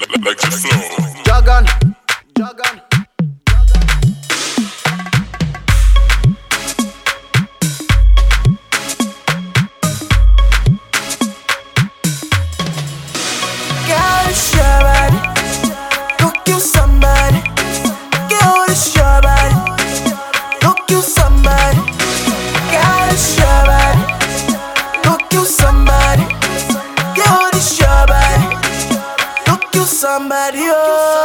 Like your flow. Jagan, Jagan. Girl, it's your body. Go kill somebody. Girl, it's your body. Go kill somebody. Girl, it's your body. Go kill somebody. Girl, it's your body. Go kill somebody. Oh.